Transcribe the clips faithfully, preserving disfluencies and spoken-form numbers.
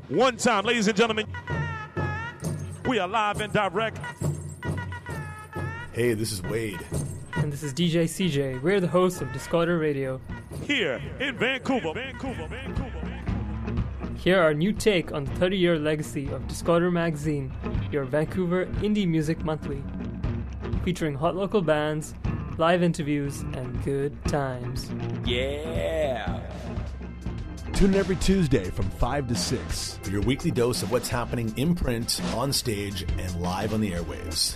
One time, ladies and gentlemen, we are live and direct. Hey, this is Wade. And this is D J C J. We're the hosts of Discorder Radio. Here in Vancouver, Vancouver, Vancouver, Vancouver. Here our new take on the thirty-year legacy of Discorder Magazine, your Vancouver Indie Music Monthly. Featuring hot local bands, live interviews, and good times. Yeah! Tune in every Tuesday from five to six for your weekly dose of what's happening in print, on stage, and live on the airwaves.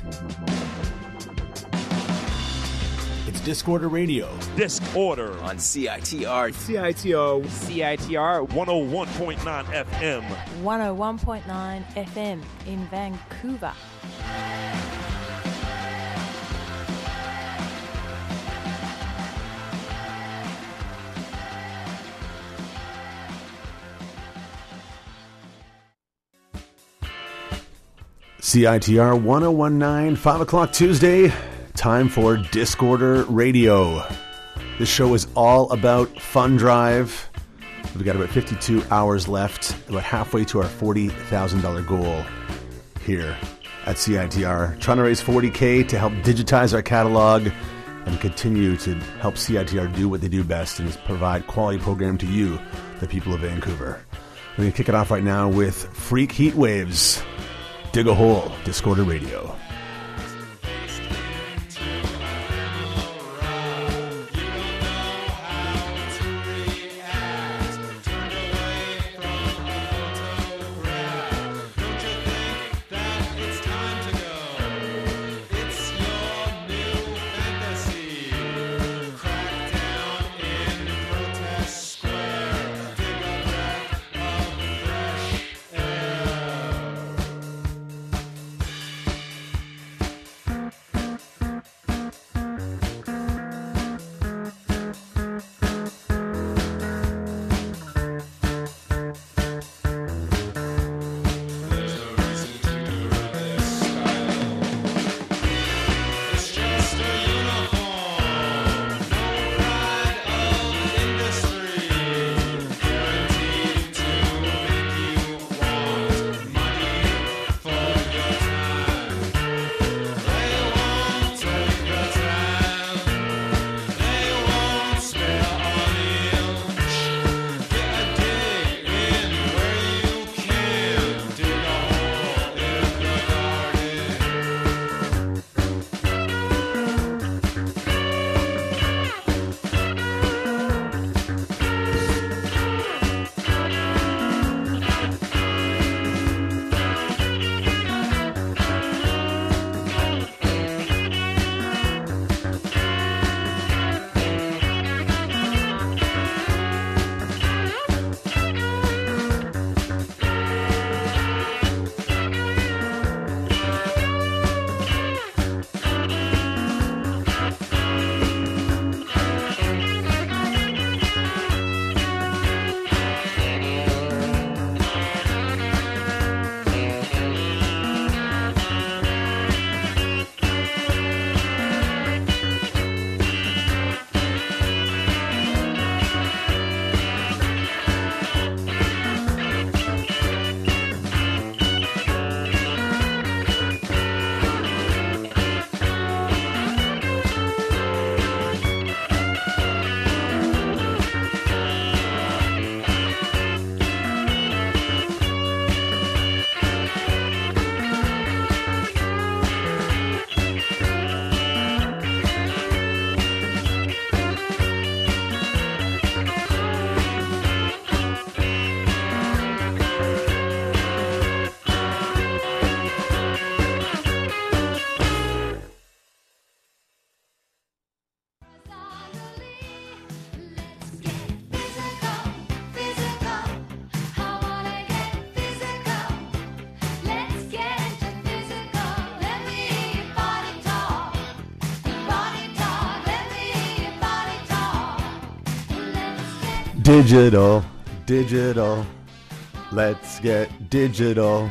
It's Discorder Radio. Discorder On C I T R. C I T R. C I T R. one oh one point nine F M. one oh one point nine F M in Vancouver. C I T R one oh one point nine, five o'clock Tuesday, time for Discorder Radio. This show is all about Fund Drive. We've got about fifty-two hours left, about halfway to our forty thousand dollars goal here at C I T R. Trying to raise forty thousand to help digitize our catalog and continue to help C I T R do what they do best and is provide quality program to you, the people of Vancouver. We're going to kick it off right now with Freak Heat Waves. Dig a Hole, Discorder Radio. Digital, digital, let's get digital,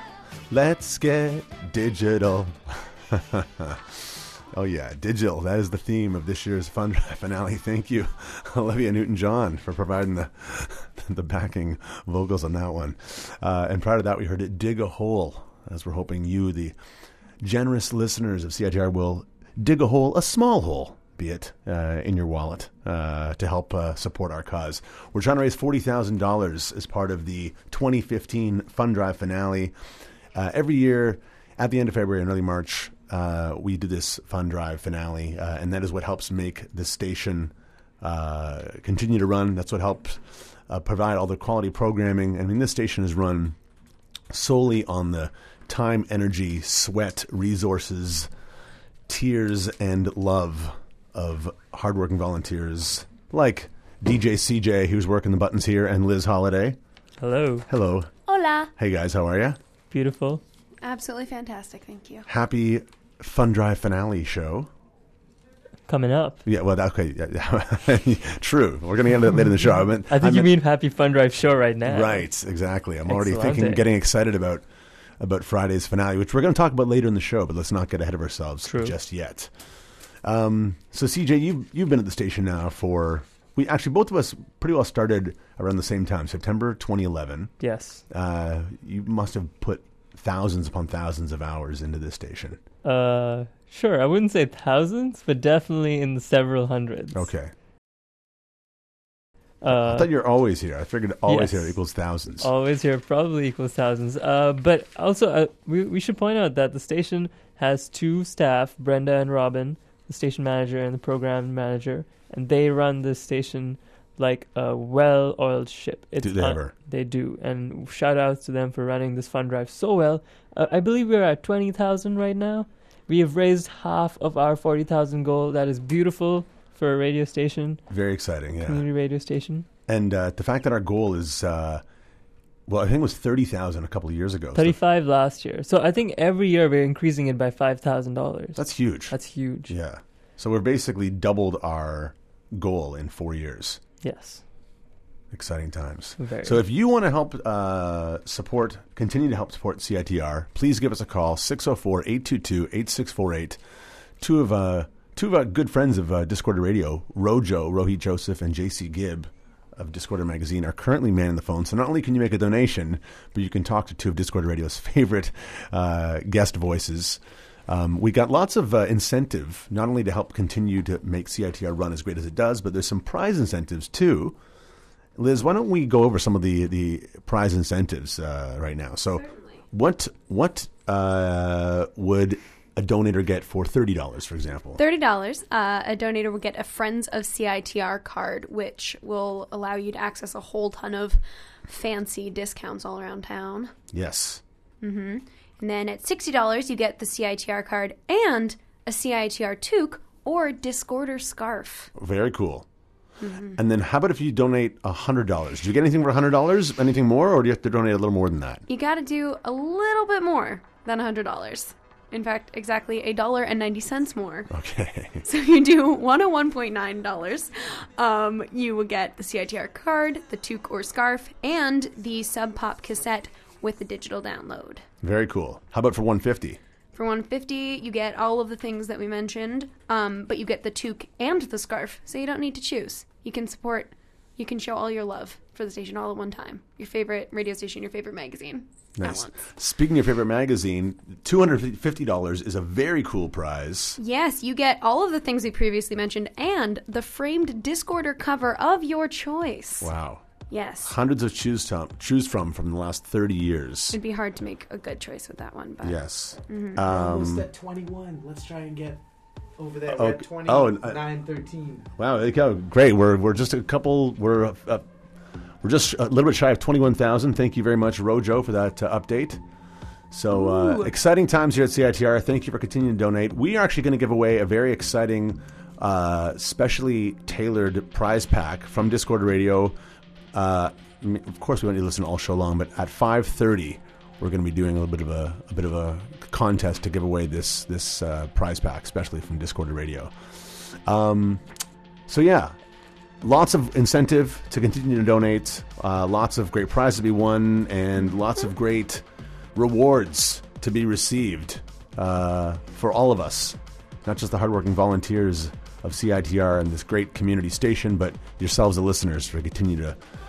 let's get digital. Oh yeah, digital, that is the theme of this year's Fund Drive finale. Thank you, Olivia Newton-John, for providing the the backing vocals on that one. Uh, and prior to that, we heard it Dig a Hole, as we're hoping you, the generous listeners of C I T R, will dig a hole, a small hole, be it, uh, in your wallet, uh, to help uh, support our cause. We're trying to raise forty thousand dollars as part of the twenty fifteen Fund Drive finale. Uh, every year, at the end of February and early March, uh, we do this Fund Drive finale, uh, and that is what helps make the station uh, continue to run. That's what helps uh, provide all the quality programming. I mean, this station is run solely on the time, energy, sweat, resources, tears, and love of hardworking volunteers like D J C J, who's working the buttons here, and Liz Holiday. Hello. Hello. Hola. Hey guys, how are you? Beautiful. Absolutely fantastic, thank you. Happy Fund Drive finale show. Coming up. Yeah, well, okay. Yeah, true. We're going to get into that later in the show. I, meant, I think I you meant, mean Happy Fund Drive show right now. Right, exactly. I'm already Excellent. thinking, getting excited about about Friday's finale, which we're going to talk about later in the show, but let's not get ahead of ourselves True. just yet. Um, so, C J, you've, you've been at the station now for, we actually, both of us pretty well started around the same time, September twenty eleven. Yes. Uh, you must have put thousands upon thousands of hours into this station. Uh, sure. I wouldn't say thousands, but definitely in the several hundreds. Okay. Uh, I thought you were always here. I figured always yes. here equals thousands. Always here probably equals thousands. Uh, but also, uh, we we should point out that the station has two staff, Brenda and Robin, the station manager and the program manager, and they run this station like a well-oiled ship. It's Do they un- ever? They do. And shout outs to them for running this fund drive so well. Uh, I believe we're at twenty thousand right now. We have raised half of our forty thousand goal. That is beautiful for a radio station, Very exciting, yeah. community radio station. And uh, the fact that our goal is, uh, well, I think it was thirty thousand a couple of years ago. So thirty-five last year. So I think every year we're increasing it by five thousand dollars. that's huge. That's huge. Yeah. So we're basically doubled our goal in four years. Yes. Exciting times. Very. So if you want to help uh, support, continue to help support C I T R, please give us a call, six oh four, eight two two, eight six four eight. Two of uh, two of our good friends of uh, Discorder Radio, Rojo, Rohit Joseph, and J C Gibb of Discorder Magazine are currently manning the phone. So not only can you make a donation, but you can talk to two of Discorder Radio's favorite uh, guest voices. Um, we got lots of uh, incentive, not only to help continue to make C I T R run as great as it does, but there's some prize incentives too. Liz, why don't we go over some of the, the prize incentives uh, right now? So Certainly. what what uh, would a donator get for thirty dollars, for example? thirty dollars. Uh, a donator will get a Friends of C I T R card, which will allow you to access a whole ton of fancy discounts all around town. Yes. Mm-hmm. And then at sixty dollars, you get the C I T R card and a C I T R toque or Discorder scarf. Very cool. Mm-hmm. And then how about if you donate one hundred dollars? Do you get anything for one hundred dollars? Anything more? Or do you have to donate a little more than that? You got to do a little bit more than one hundred dollars. In fact, exactly a dollar and ninety cents more. Okay. So you do one hundred one point nine dollars. Um, you will get the C I T R card, the toque or scarf, and the Sub Pop cassette with the digital download. Very cool. How about for one hundred fifty dollars? For one hundred fifty dollars, you get all of the things that we mentioned, um, but you get the toque and the scarf, so you don't need to choose. You can support, you can show all your love for the station all at one time. Your favorite radio station, your favorite magazine. at Nice. once. Speaking of your favorite magazine, two hundred fifty dollars is a very cool prize. Yes, you get all of the things we previously mentioned and the framed Discorder cover of your choice. Wow. Yes. Hundreds of choose to, choose from from the last thirty years. It'd be hard to make a good choice with that one, but Yes. Mm-hmm. Almost Um, at twenty-one. Let's try and get over there. Oh, We're at okay. twenty-nine, Oh, and, uh, thirteen. wow. There you go. Great. We're we're just a couple. We're uh, uh, we're just a little bit shy of twenty-one thousand. Thank you very much, Rojo, for that uh, update. So uh, exciting times here at C I T R. Thank you for continuing to donate. We are actually going to give away a very exciting, uh, specially tailored prize pack from Discord Radio. Uh, I mean, of course, we want you to listen all show long, but at five thirty, we're going to be doing a little bit of a, a bit of a contest to give away this this uh, prize pack, especially from Discord Radio. Um, so yeah, lots of incentive to continue to donate. Uh, lots of great prizes to be won, and lots of great rewards to be received uh, for all of us, not just the hardworking volunteers of C I T R and this great community station, but yourselves, the listeners, for continue to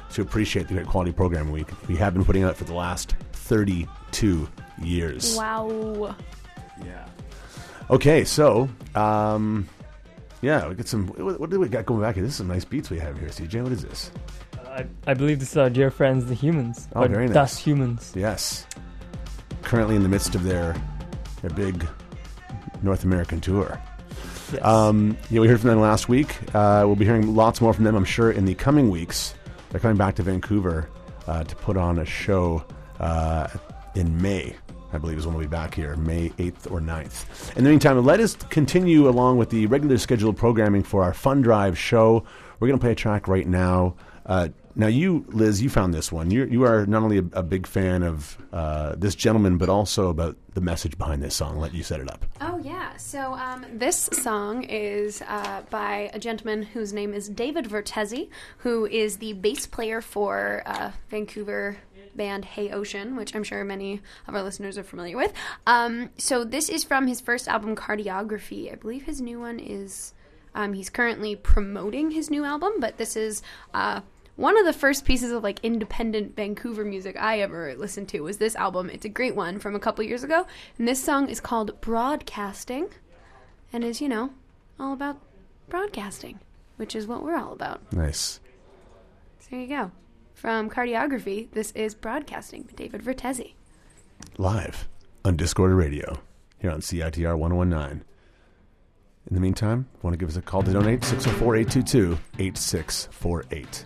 to appreciate the great quality programming we we have been putting out for the last thirty-two years. Wow. Yeah. Okay, so um, yeah, we get some. What, what do we got going back here? This is some nice beats we have here, C J. What is this? I, I believe this is our dear friends, the Humans. Oh, or very nice. Das Humans. Yes. Currently in the midst of their their big North American tour. Yes. Um, yeah, we heard from them last week. Uh, we'll be hearing lots more from them, I'm sure, in the coming weeks. They're coming back to Vancouver uh, to put on a show uh, in May, I believe is when we'll be back here, May eighth or ninth. In the meantime, let us continue along with the regular scheduled programming for our Fun Drive show. We're going to play a track right now. Uh, now, you, Liz, you found this one. You you are not only a, a big fan of uh, this gentleman, but also about the message behind this song. I'll let you set it up. Oh, yeah. So um, this song is uh, by a gentleman whose name is David Vertesi, who is the bass player for uh, Vancouver band Hey Ocean, which I'm sure many of our listeners are familiar with. Um, so this is from his first album, Cardiography. I believe his new one is... Um, he's currently promoting his new album, but this is... Uh, One of the first pieces of like independent Vancouver music I ever listened to was this album. It's a great one from a couple years ago. And this song is called Broadcasting and is, you know, all about broadcasting, which is what we're all about. Nice. So there you go. From Cardiography, this is Broadcasting by David Vertesi. Live on Discord Radio here on C I T R one oh one nine. In the meantime, want to give us a call to donate? six oh four, eight two two, eight six four eight.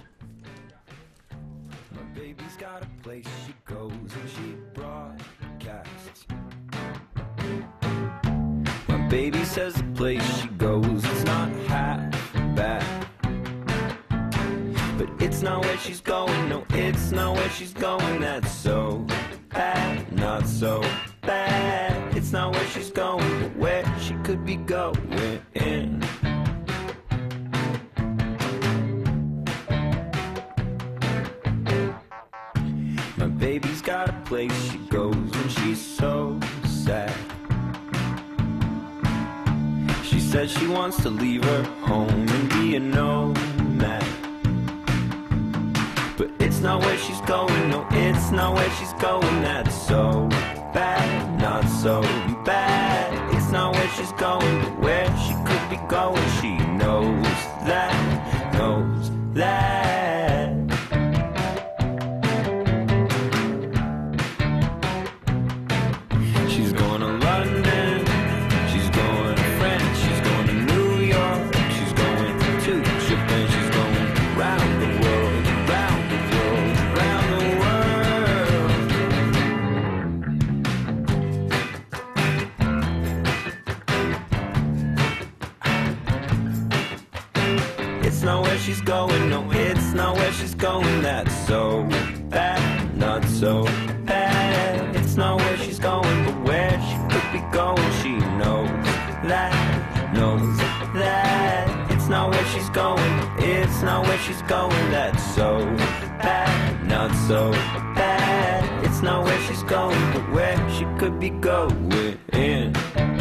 Baby's got a place she goes and she broadcasts. My baby says the place she goes is not half bad. But it's not where she's going, no, it's not where she's going. That's so bad, not so bad. It's not where she's going, but where she could be going in. My baby's got a place she goes when she's so sad. She says she wants to leave her home and be a nomad. But it's not where she's going, no, it's not where she's going. That's so bad, not so bad. It's not where she's going, but where she could be going. She knows that, knows that. She's going to London, she's going to France, she's going to New York, she's going to Japan, she's going around the world, around the world, around the world. It's not where she's going, no, it's not where she's going. That's so bad, not so bad. It's not where she's going, but where she could be going. She knows that, knows that. It's not where she's going, it's not where she's going. That's so bad, not so bad. It's not where she's going, but where she could be going in.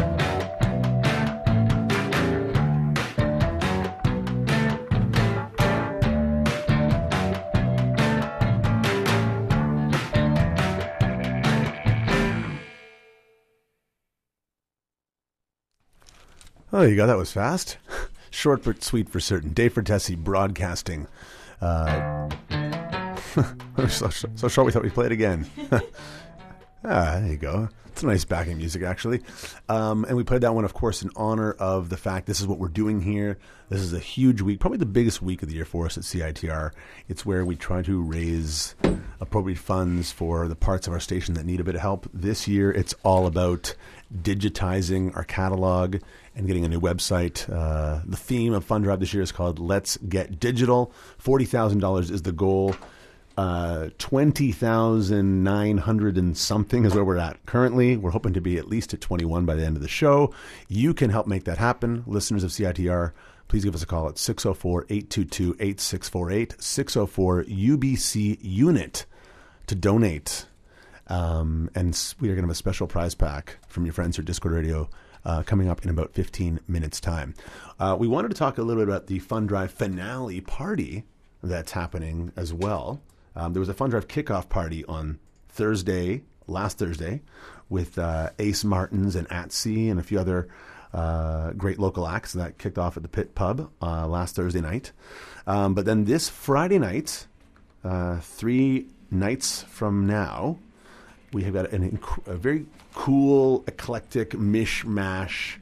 Oh, you go. That was fast. Short but sweet for certain. Dave Vertesi, Broadcasting. Uh, so, so short we thought we'd play it again. Ah, there you go. It's nice backing music, actually. Um, and we played that one, of course, in honor of the fact this is what we're doing here. This is a huge week, probably the biggest week of the year for us at C I T R. It's where we try to raise appropriate funds for the parts of our station that need a bit of help. This year, it's all about digitizing our catalog and getting a new website. Uh, the theme of Fun Drive this year is called Let's Get Digital. forty thousand dollars is the goal. Uh, twenty thousand nine hundred and something is where we're at currently. We're hoping to be at least at twenty-one by the end of the show. You can help make that happen. Listeners of C I T R, please give us a call at six oh four, eight two two, eight six four eight, six oh four U B C unit to donate. Um, and we are going to have a special prize pack from your friends here at Discord Radio uh, coming up in about fifteen minutes' time. Uh, we wanted to talk a little bit about the Fun Drive finale party that's happening as well. Um, there was a Fun Drive kickoff party on Thursday, last Thursday, with uh, Ace Martins and Atsy and a few other uh, great local acts that kicked off at the Pit Pub uh, last Thursday night. Um, but then this Friday night, uh, three nights from now, we have got an inc- a very cool, eclectic mishmash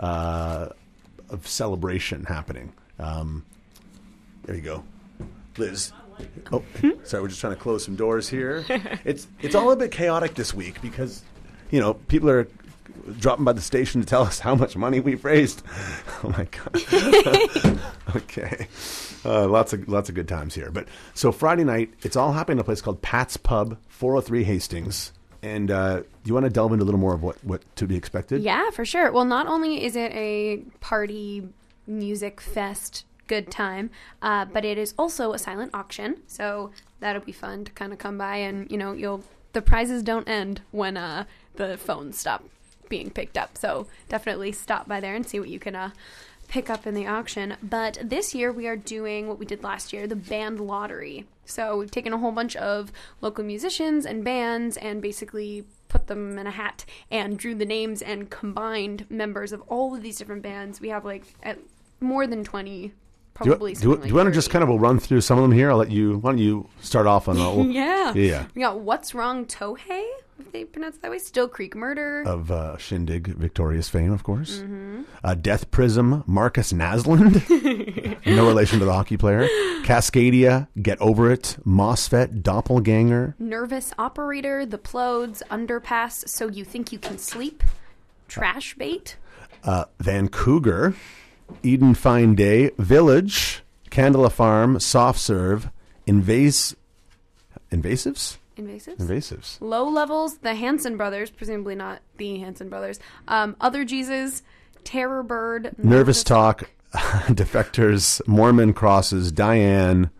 uh, of celebration happening. Um, there you go, Liz. Oh, sorry, we're just trying to close some doors here. It's it's all a bit chaotic this week because, you know, people are dropping by the station to tell us how much money we've raised. Oh my god. Okay, uh, lots of lots of good times here. But so Friday night, it's all happening in a place called Pat's Pub, four oh three Hastings. And uh, do you want to delve into a little more of what, what to be expected? Yeah, for sure. Well, not only is it a party music fest good time, uh, but it is also a silent auction. So that'll be fun to kind of come by and, you know, you'll the prizes don't end when uh, the phones stop being picked up. So definitely stop by there and see what you can uh, pick up in the auction. But this year we are doing what we did last year, the band lottery. So we've taken a whole bunch of local musicians and bands and basically put them in a hat and drew the names and combined members of all of these different bands. We have like at more than twenty, probably. Do you, do, like do you want to just kind of we'll run through some of them here? I'll let you. Why don't you start off on all? yeah. Yeah. We got What's Wrong Tohei, if they pronounce it that way. Still Creek Murder. Of uh, Shindig Victorious fame, of course. Mm-hmm. Uh, Death Prism, Marcus Nasland. No relation to the hockey player. Cascadia, Get Over It. MOSFET, Doppelganger. Nervous Operator, The Plodes, Underpass, So You Think You Can Sleep. Trash Bait. Uh, Van Cougar, Eden Fine Day, Village, Candela Farm, Soft Serve, Invas- Invasives? Invasives? Invasives. Low Levels, The Hanson Brothers, presumably not the Hanson Brothers. Um, Other Jesus, Terror Bird. Nervous Talk, Defectors, Mormon Crosses, Diane.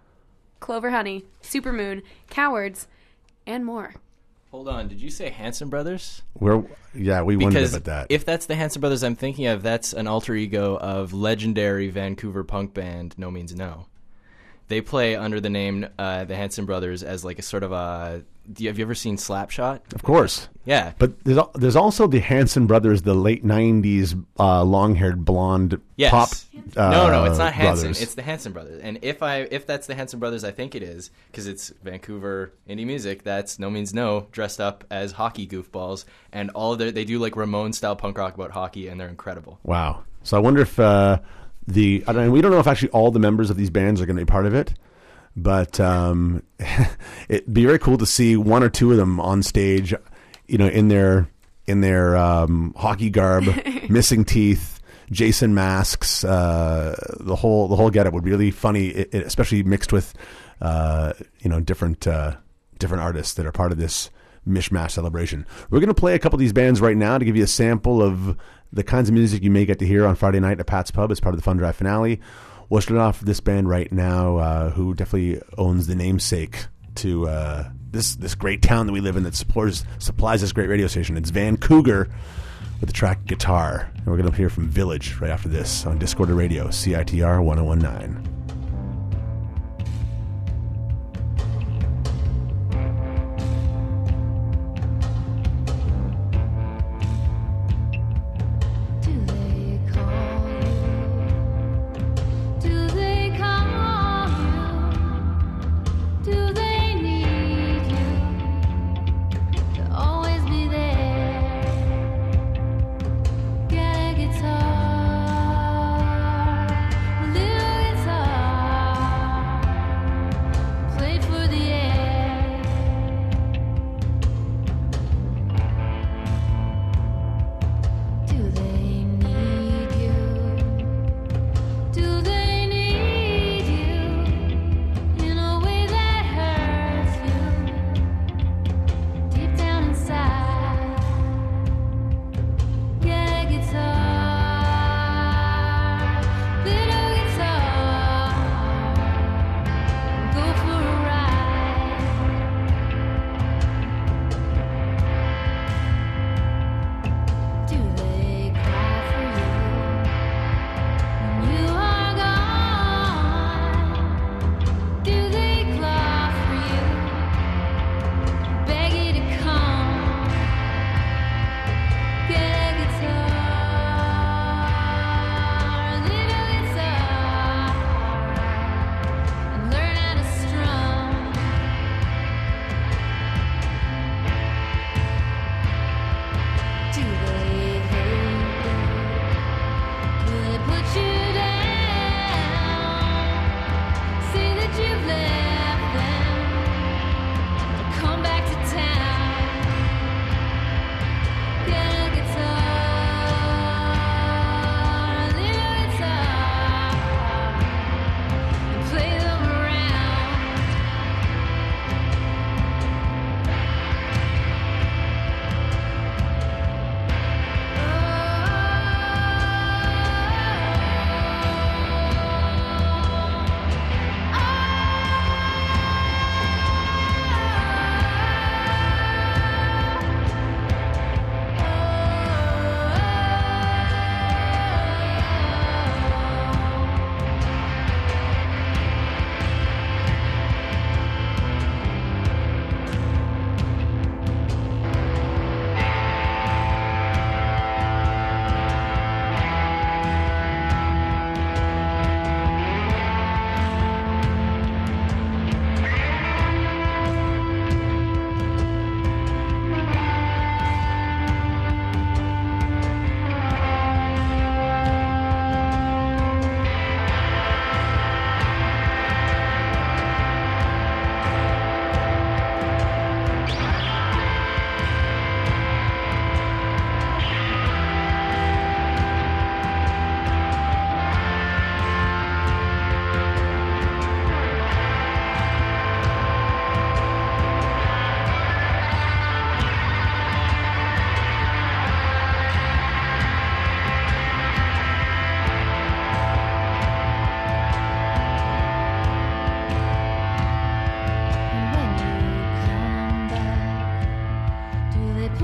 Clover Honey, Supermoon, Cowards, and more. Hold on, did you say Hanson Brothers? We're, yeah, we wondered Because about that. if that's the Hanson Brothers I'm thinking of, that's an alter ego of legendary Vancouver punk band No Means No. They play under the name uh, the Hanson Brothers as like a sort of a... Do you, have you ever seen Slapshot? Of course. Yeah. But there's, al- there's also the Hanson Brothers, the late nineties uh, long-haired blonde Yes. pop uh, no, no, it's not Hanson. brothers. It's the Hanson Brothers. And if I if that's the Hanson Brothers, I think it is, because it's Vancouver indie music, that's No Means No, dressed up as hockey goofballs. And all of their, they do like Ramones-style punk rock about hockey, and they're incredible. Wow. So I wonder if uh, the... I don't know, we don't know if actually all the members of these bands are going to be part of it. But um, it'd be very cool to see one or two of them on stage, you know, in their in their um, hockey garb, missing teeth, Jason masks, uh, the whole the whole getup would be really funny, it, it, especially mixed with uh, you know different uh, different artists that are part of this mishmash celebration. We're going to play a couple of these bands right now to give you a sample of the kinds of music you may get to hear on Friday night at Pat's Pub as part of the Fun Drive finale. We'll start off this band right now, uh, who definitely owns the namesake to uh, this this great town that we live in that supplies supplies this great radio station. It's Van Cougar with the track Guitar. And we're going to hear from Village right after this on Discorder Radio, C I T R one oh one nine. Guitar, little guitar.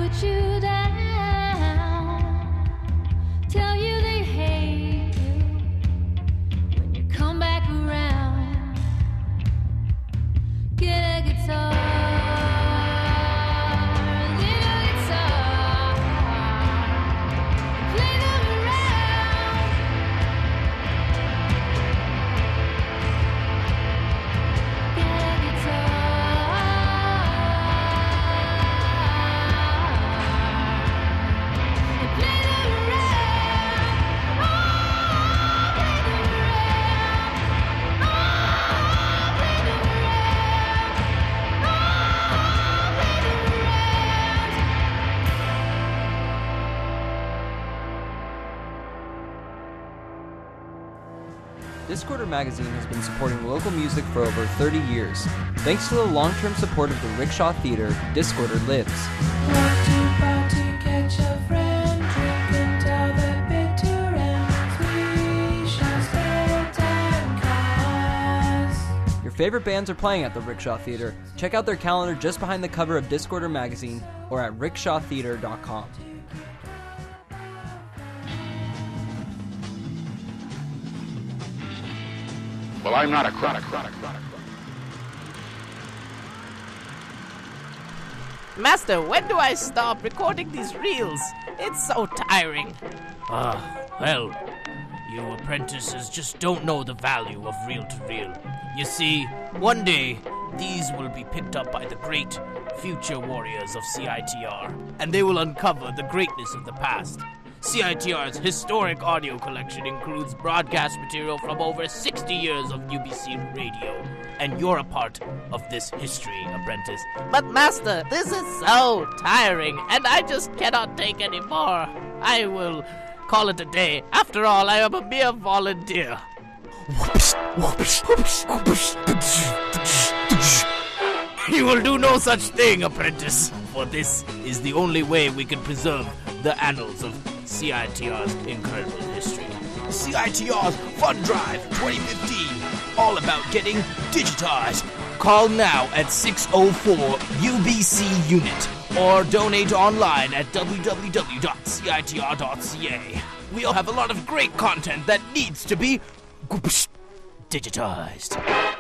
put you down, tell you they hate you when you come back around. Get a guitar, get a guitar, play them around. Get a guitar. Discorder Magazine has been supporting local music for over thirty years. Thanks to the long-term support of the Rickshaw Theater, Discorder lives. Your favorite bands are playing at the Rickshaw Theater. Check out their calendar just behind the cover of Discorder Magazine or at rickshaw theater dot com. Well, I'm not a chronic, chronic, chronic. Master, when do I stop recording these reels? It's so tiring. Ah, well, you apprentices just don't know the value of reel-to-reel. You see, one day, these will be picked up by the great future warriors of C I T R, and they will uncover the greatness of the past. C I T R's historic audio collection includes broadcast material from over sixty years of U B C radio, and you're a part of this history, apprentice. But Master, this is so tiring, and I just cannot take any more. I will call it a day. After all, I am a mere volunteer. You will do no such thing, apprentice, for this is the only way we can preserve the annals of C I T R's incredible history. C I T R's Fun Drive twenty fifteen, all about getting digitized. Call now at six oh four U B C unit or donate online at w w w dot c i t r dot c a. We'll have a lot of great content that needs to be digitized.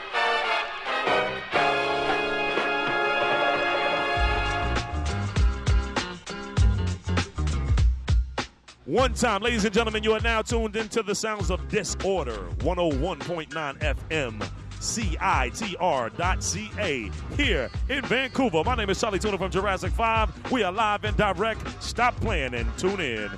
One time, ladies and gentlemen, you are now tuned into the sounds of Disorder, one oh one point nine F M, C I T R dot C A, here in Vancouver. My name is Charlie Tuna from Jurassic five. We are live and direct. Stop playing and tune in.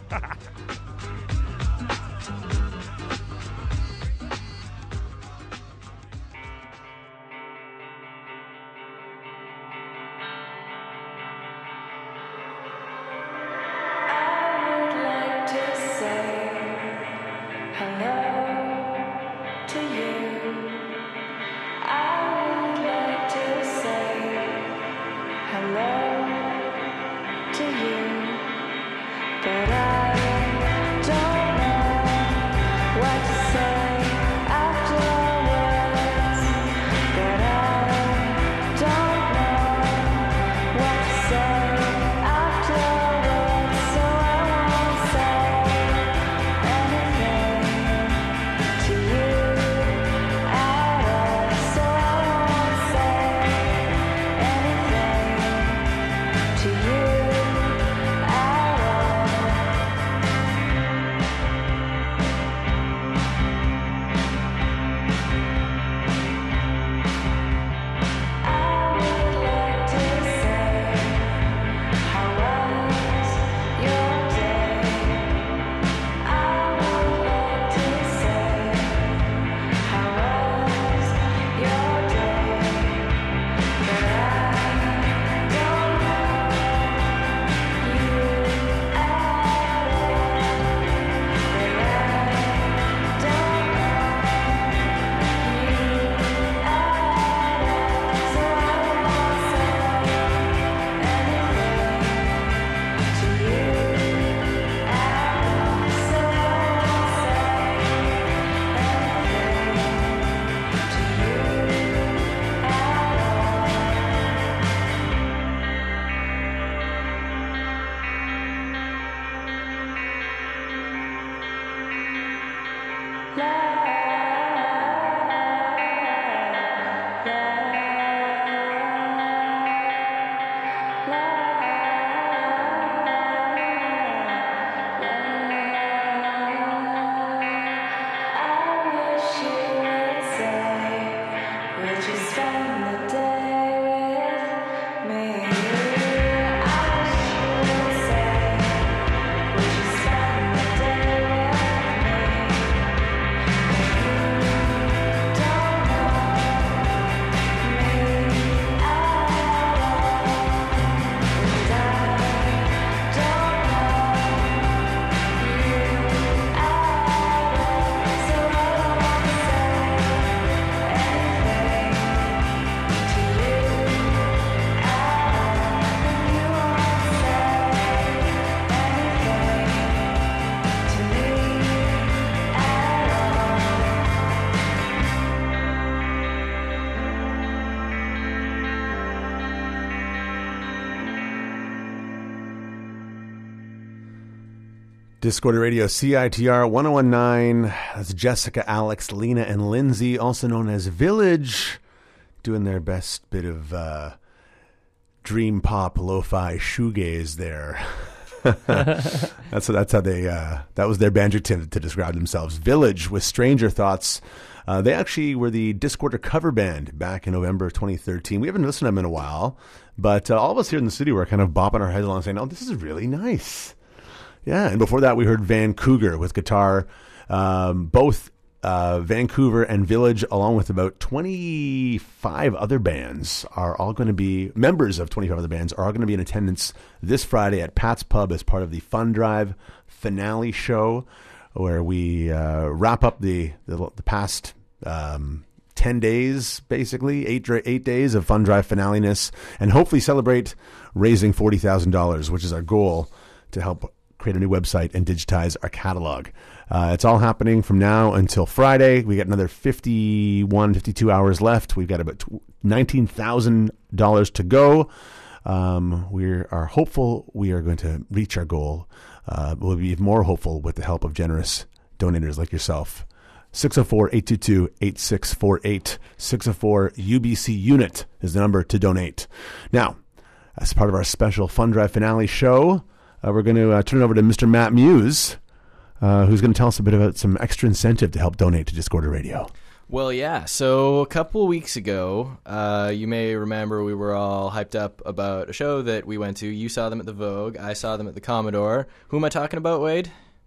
Discord Radio, C I T R one oh one nine. That's Jessica, Alex, Lena, and Lindsay, also known as Village, doing their best bit of uh, dream pop, lo-fi shoegaze there. that's that's how they. Uh, that was their band to, to describe themselves. Village with Stranger Thoughts. Uh, they actually were the Discorder cover band back in November of twenty thirteen. We haven't listened to them in a while, but uh, all of us here in the studio were kind of bopping our heads along, saying, "Oh, this is really nice." Yeah, and before that, we heard Van Cougar with guitar. Um, both uh, Vancouver and Village, along with about twenty-five other bands, are all going to be members of twenty-five other bands, are all going to be in attendance this Friday at Pat's Pub as part of the Fun Drive finale show, where we uh, wrap up the the, the past um, ten days, basically eight eight days of Fun Drive finale-ness, and hopefully celebrate raising forty thousand dollars, which is our goal to help create a new website and digitize our catalog. Uh, it's all happening from now until Friday. We got another fifty-one, fifty-two hours left. We've got about nineteen thousand dollars to go. Um, we are hopeful we are going to reach our goal. Uh, we'll be even more hopeful with the help of generous donators like yourself. six oh four, eight two two, eight six four eight. six oh four U B C unit is the number to donate. Now, as part of our special Fun Drive finale show, Uh, we're going to uh, turn it over to Mister Matt Muse, uh, who's going to tell us a bit about some extra incentive to help donate to Discorder Radio. Well, yeah. So a couple weeks ago, uh, you may remember we were all hyped up about a show that we went to. You saw them at the Vogue. I saw them at the Commodore. Who am I talking about, Wade?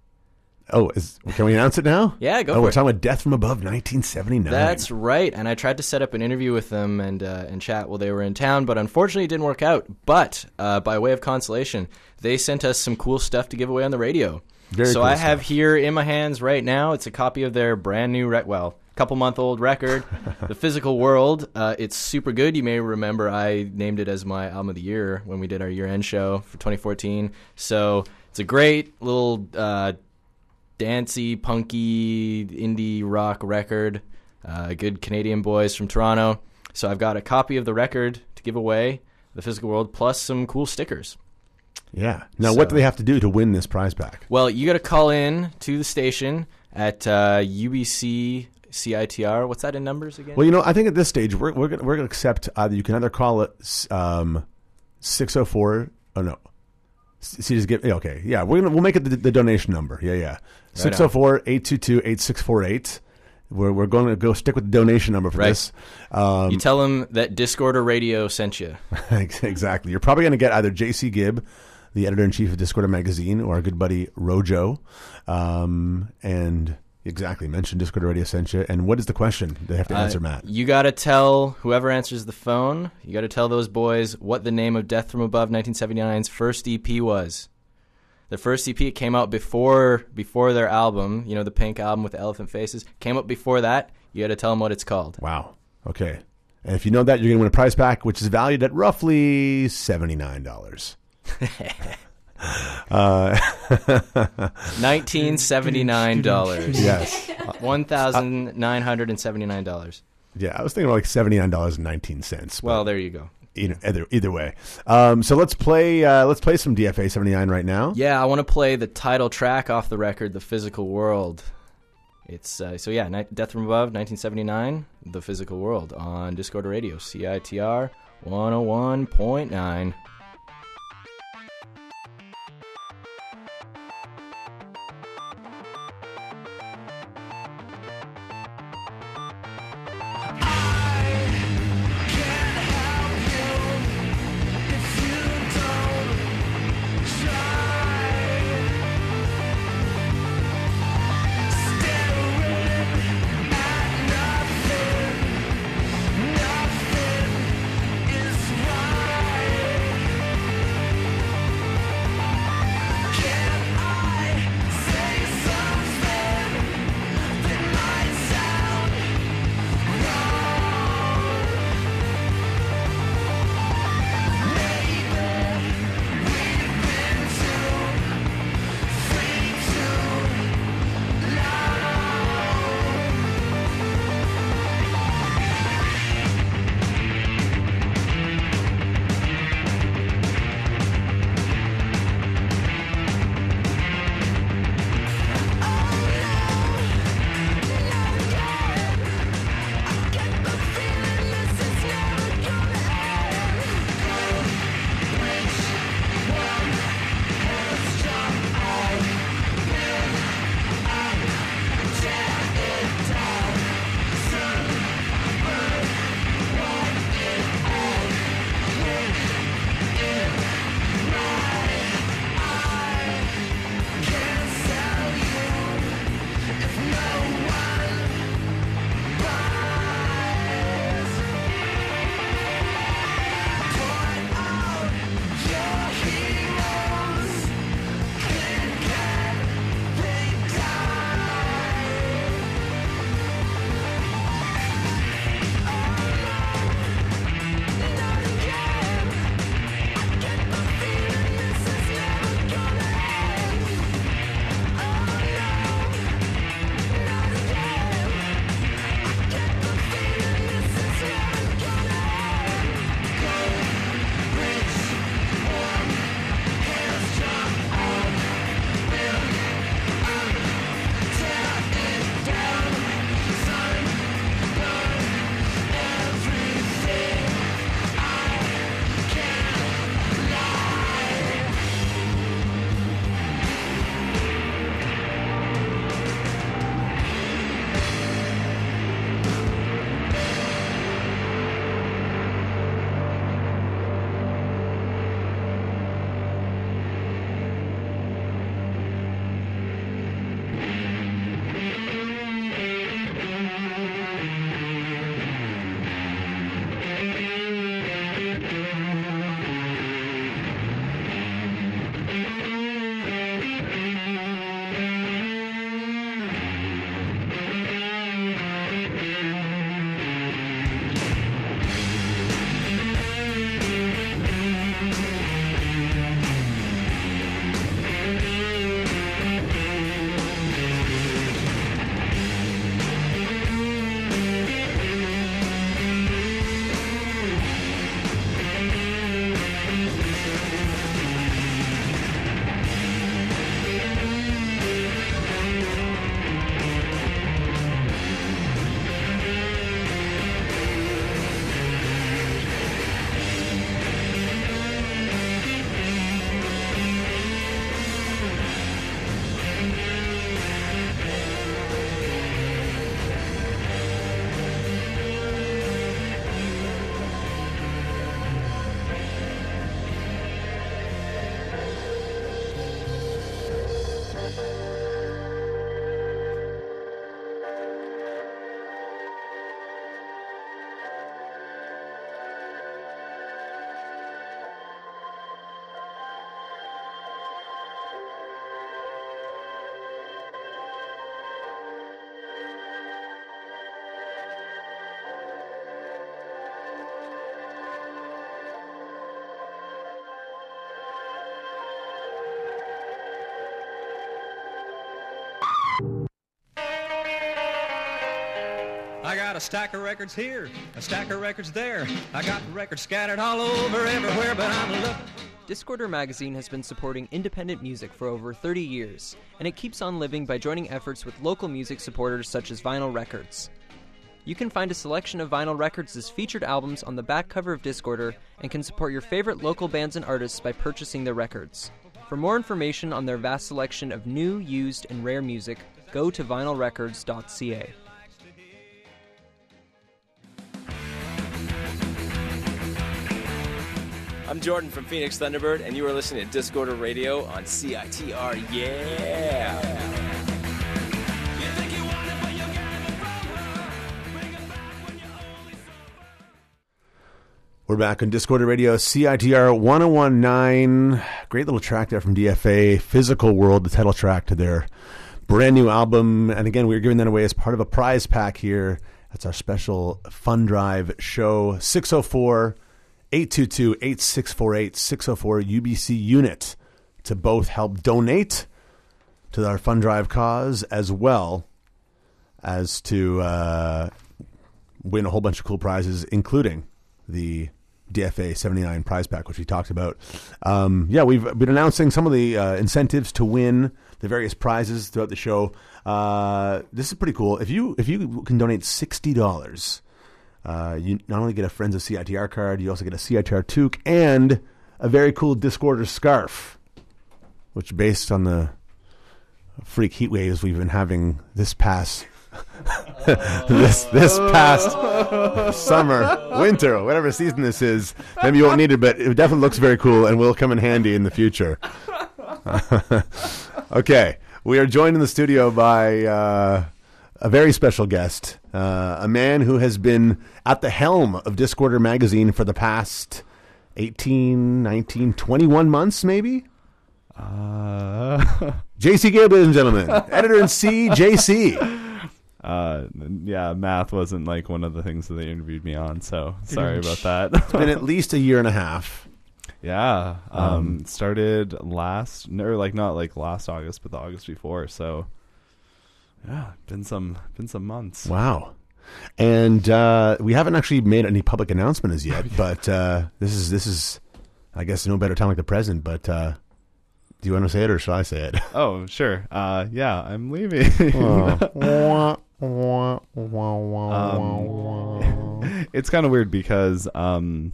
Oh, is, can we announce it now? Yeah, go oh, for we're it. talking about Death from Above nineteen seventy-nine. That's right. And I tried to set up an interview with them and uh, and chat while they were in town, but unfortunately it didn't work out. But uh, by way of consolation, they sent us some cool stuff to give away on the radio. Very so cool I stuff. have here in my hands right now, it's a copy of their brand new, rec- well, couple month old record, The Physical World. Uh, it's super good. You may remember I named it as my album of the year when we did our year end show for twenty fourteen. So it's a great little uh, dancey, punky, indie rock record. Uh, good Canadian boys from Toronto. So I've got a copy of the record to give away, The Physical World, plus some cool stickers. Yeah. Now, So- what do they have to do to win this prize pack? Well, you got to call in to the station at uh, U B C C I T R. What's that in numbers again? Well, you know, I think at this stage, we're we're going we're going to accept either, you can either call it um, six oh four, oh no. See, just get, yeah, okay. Yeah, we're gonna, we'll make it the, the donation number. Yeah, yeah. six oh four, eight two two, eight six four eight. We're, we're going to go stick with the donation number for Right. this. Um, you tell them that Discorder Radio sent you. Exactly. You're probably going to get either J C Gibb, the editor-in-chief of Discorder Magazine, or our good buddy Rojo. Um, and exactly, mention Discorder Radio sent you. And what is the question they have to answer, Uh, Matt? You got to tell whoever answers the phone, you got to tell those boys what the name of Death from Above nineteen seventy-nine's first E P was. The first E P came out before before their album, you know, the Pink album with the elephant faces. Came out before that. You got to tell them what it's called. Wow. Okay. And if you know that, you're going to win a prize pack, which is valued at roughly seventy-nine dollars. uh, nineteen seventy-nine dollars. Yes. one thousand nine hundred seventy-nine dollars. Yeah, I was thinking like seventy-nine dollars and nineteen cents. Well, there you go. Either either, either way. Um, so let's play uh, let's play some D F A seventy-nine right now. Yeah, I want to play the title track off the record, The Physical World. It's uh, so yeah, ni- Death from Above, nineteen seventy-nine, The Physical World on Discorder Radio, C I T R one oh one point nine. Nothing is right. got a stack of records here, a stack of records there. I got records scattered all over everywhere, but I'm looking. Discorder Magazine has been supporting independent music for over thirty years, and it keeps on living by joining efforts with local music supporters such as Vinyl Records. You can find a selection of Vinyl Records' featured albums on the back cover of Discorder and can support your favorite local bands and artists by purchasing their records. For more information on their vast selection of new, used, and rare music, go to vinyl records dot c a. I'm Jordan from Phoenix Thunderbird, and you are listening to Discorder Radio on C I T R. Yeah! We're back on Discorder Radio, C I T R one oh one point nine. Great little track there from D F A, Physical World, the title track to their brand new album. And again, we're giving that away as part of a prize pack here. That's our special Fun Drive show. six oh four, eight two two, eight six four eight, six oh four U B C unit to both help donate to our Fun Drive cause as well as to uh, win a whole bunch of cool prizes, including the D F A seventy-nine prize pack, which we talked about. Um, yeah, we've been announcing some of the uh, incentives to win the various prizes throughout the show. Uh, this is pretty cool. If you if you can donate sixty dollars, uh, you not only get a Friends of C I T R card, you also get a C I T R toque and a very cool Discorder scarf, which based on the freak heat waves we've been having this past this this past summer, winter, whatever season this is, maybe you won't need it, but it definitely looks very cool and will come in handy in the future. Okay, we are joined in the studio by uh, a very special guest, uh, a man who has been at the helm of Discorder Magazine for the past eighteen, nineteen, twenty-one months, maybe? Uh... J C Gale, ladies and gentlemen. Editor-in-C, J C. Uh, yeah, math wasn't like one of the things that they interviewed me on, so sorry about that. It's been at least a year and a half. Yeah, um, Um, started last, or like not like last August, but the August before. So, yeah, been some been some months. Wow. And uh, we haven't actually made any public announcement as yet, but uh, this is this is, I guess, no better time like the present. But uh, do you want to say it or shall I say it? Oh, sure. Uh, yeah, I'm leaving. Oh. um, it's kind of weird because um,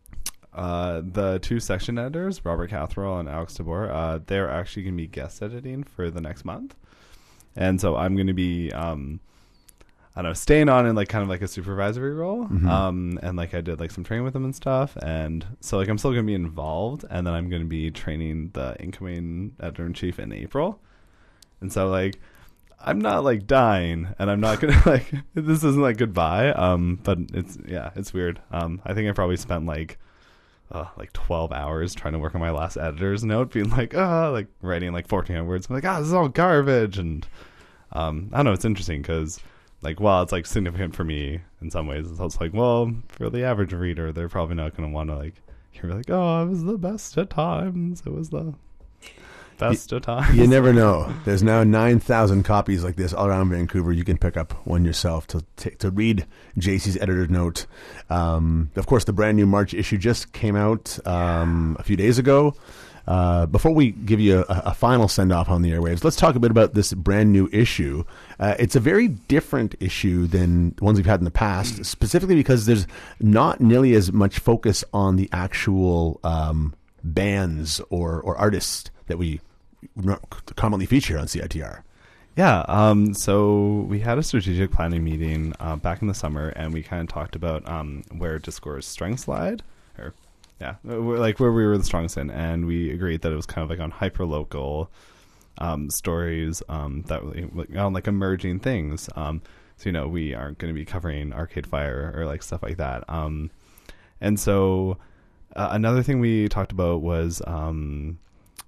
uh, the two section editors, Robert Catherall and Alex Tabor, uh, they're actually going to be guest editing for the next month. And so I'm going to be, um, I don't know, staying on in like kind of like a supervisory role. Mhm. Um, and like I did like some training with them and stuff. And so like I'm still going to be involved. And then I'm going to be training the incoming editor-in-chief in April. And so like I'm not like dying, and I'm not gonna like this isn't like goodbye. Um, but it's yeah, it's weird. Um, I think I probably spent like uh, like twelve hours trying to work on my last editor's note, being like, ah, like writing like fourteen hundred words. I'm like, ah, this is all garbage. And um, I don't know. It's interesting because like while it's like significant for me in some ways, it's also like, well, for the average reader, they're probably not gonna want to like hear like, oh, it was the best at times. It was the best of times. You never know. There's now nine thousand copies like this all around Vancouver. You can pick up one yourself to t- to read J C's editor's note. Um, of course, the brand new March issue just came out um, a few days ago. Uh, before we give you a, a final send-off on the airwaves, let's talk a bit about this brand new issue. Uh, it's a very different issue than the ones we've had in the past, specifically because there's not nearly as much focus on the actual um, bands or, or artists that we commonly feature on C I T R. Yeah, um, so we had a strategic planning meeting uh, back in the summer, and we kind of talked about um, where Discord's strengths lied, or yeah, we're, like where we were the strongest in, and we agreed that it was kind of like on hyper local um, stories um, that like, on like emerging things. Um, so you know, we aren't going to be covering Arcade Fire or like stuff like that. Um, and so uh, another thing we talked about was. Um,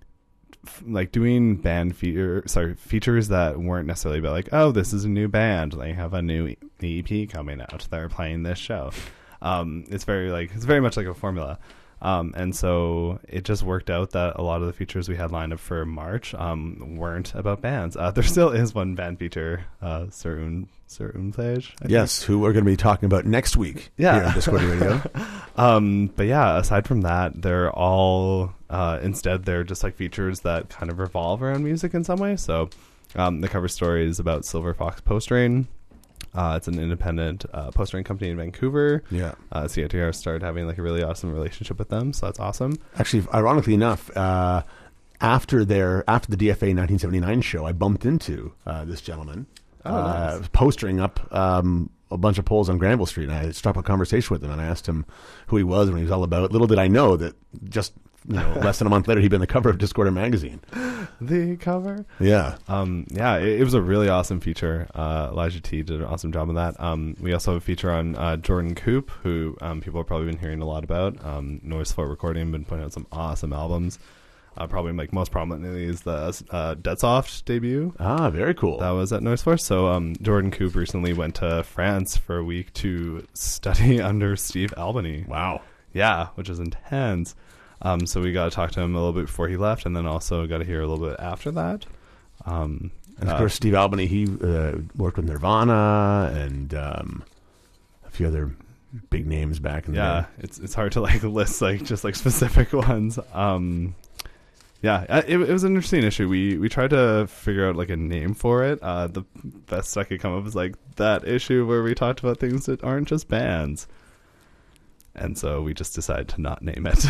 like doing band feature sorry features that weren't necessarily about like, oh, this is a new band, they have a new E P coming out, they're playing this show. Um it's very like it's very much like a formula. Um, and so it just worked out that a lot of the features we had lined up for March um, weren't about bands. Uh, there still is one band feature, uh, certain certain page. Yes, who we're going to be talking about next week Yeah. here on Discord Radio. um, but yeah, aside from that, they're all uh, instead they're just like features that kind of revolve around music in some way. So um, the cover story is about Silver Fox Post Rain. Uh, it's an independent uh, postering company in Vancouver. Yeah. Uh, C I T R started having like a really awesome relationship with them, so that's awesome. Actually, ironically enough, uh, after their after the D F A nineteen seventy-nine show, I bumped into uh, this gentleman Oh, uh, nice. postering up um, a bunch of polls on Granville Street, and I struck up a conversation with him, and I asked him who he was and what he was all about. Little did I know that just you know less than a month later, he'd been the cover of Discorder magazine. The cover, yeah, um, yeah, it, it was a really awesome feature. Uh, Elijah T did an awesome job on that. Um, we also have a feature on uh, Jordan Coop, who um, people have probably been hearing a lot about. Um, Noise Floor Recording, been putting out some awesome albums. Uh, probably like most prominently is the uh, Deadsoft debut. Ah, very cool. That was at Noise Force. So um, Jordan Coop recently went to France for a week to study under Steve Albany. Wow. Yeah, which is intense. Um, so we got to talk to him a little bit before he left, and then also got to hear a little bit after that. Um, And of uh, course, Steve Albany, he uh, worked with Nirvana and um, a few other big names back in the yeah, day. it's it's hard to like list like just like specific ones. Um, yeah, uh, it, it was an interesting issue. We we tried to figure out like a name for it. Uh, the best I could come up with is like that issue where we talked about things that aren't just bands. And so we just decided to not name it.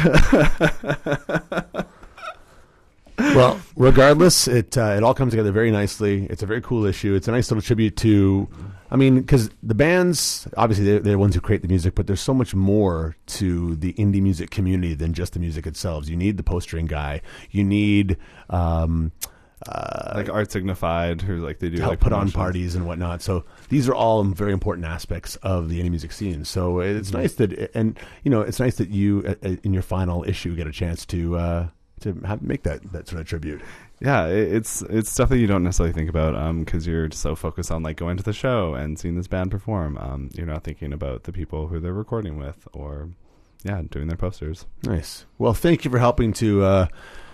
Well, regardless, it uh, it all comes together very nicely. It's a very cool issue. It's a nice little tribute to, I mean, because the bands, obviously, they're, they're the ones who create the music, but there's so much more to the indie music community than just the music itself. You need the postering guy. You need... Um, uh, like Art Signified, who like they do to help like put on promotions. parties and whatnot. So these are all very important aspects of the indie music scene. So it's Mm-hmm. nice that, and you know, it's nice that you uh, in your final issue get a chance to uh, to have, make that that sort of tribute. Yeah, it, it's it's stuff that you don't necessarily think about because you're just so focused on like going to the show and seeing this band perform. Um, you're not thinking about the people who they're recording with or yeah, doing their posters. Nice. Well, thank you for helping to uh,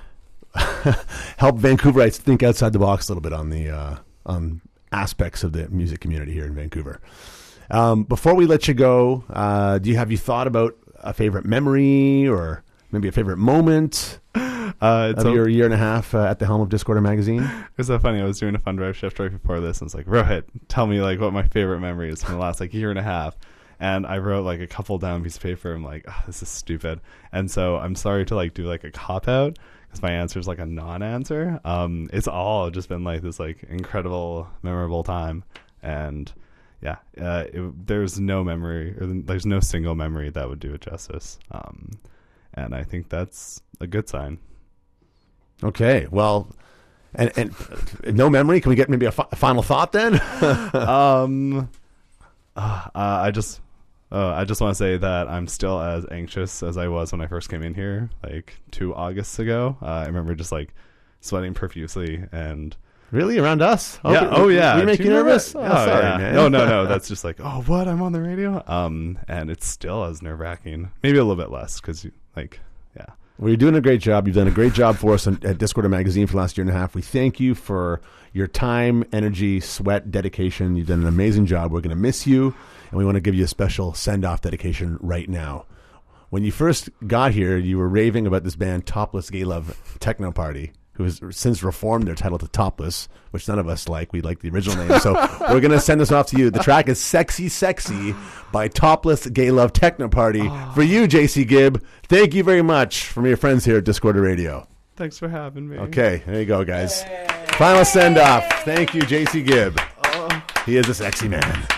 help Vancouverites think outside the box a little bit on the uh, on aspects of the music community here in Vancouver. Um, before we let you go, uh, do you have you thought about a favorite memory or maybe a favorite moment uh, of a- your year and a half uh, at the helm of Discorder magazine? It was so funny. I was doing a fun drive shift right before this, and I was like, Rohit, tell me like what my favorite memory is from the last like year and a half. And I wrote like a couple down piece of paper. I'm like, oh, this is stupid. And so I'm sorry to like do like a cop out because my answer is like a non-answer. Um, it's all just been like this like incredible, memorable time. And yeah, uh, it, there's no memory or there's no single memory that would do it justice. Um, and I think that's a good sign. Okay, well, and and uh, no memory. Can we get maybe a, fi- a final thought then? um, uh, I just, uh, I just want to say that I'm still as anxious as I was when I first came in here, like two Augusts ago. Uh, I remember just like sweating profusely and. Really, around us? Yeah. we- Oh, yeah. we make Do you remember nervous? that? Oh, sorry, yeah. man. No, no, no. That's just like, oh, what? I'm on the radio. Um, and it's still as nerve wracking. Maybe a little bit less because, like, yeah. Well, you're doing a great job. You've done a great job for us on, at Discorder Magazine for the last year and a half. We thank you for your time, energy, sweat, dedication. You've done an amazing job. We're going to miss you, and we want to give you a special send-off dedication right now. When you first got here, you were raving about this band, Topless Gay Love Techno Party, who has since reformed their title to Topless, which none of us like. We like the original name. So we're going to send this off to you. The track is Sexy Sexy by Topless Gay Love Techno Party. Oh. For you, J C Gibb, thank you very much from your friends here at Discorder Radio. Thanks for having me. Okay, there you go, guys. Final send-off. Thank you, J C Gibb. Oh. He is a sexy man.